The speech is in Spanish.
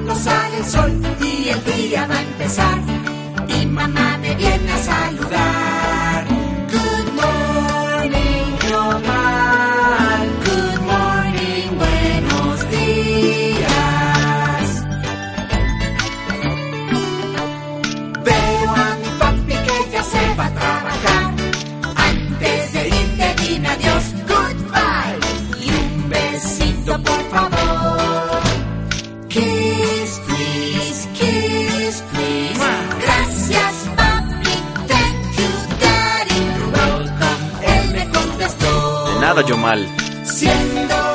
cuando sale el sol y el día va a empezar. Y mamá me viene a saludar. Good morning, Yomal. Good morning, buenos días. Veo a mi papi que ya se va a trabajar. Antes de irte dime adiós, goodbye. Y un besito por favor. Kiss, please, kiss, please. Gracias, papi, thank you, daddy. You're welcome, él me contestó. De nada, Yomal. Siendo